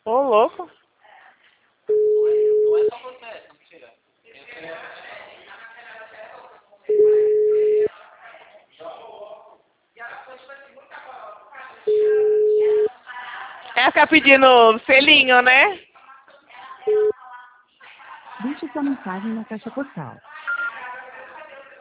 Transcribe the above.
Ô, louco. Não é só você, não tira. Ela fica pedindo selinho, né? Deixe sua mensagem na caixa postal.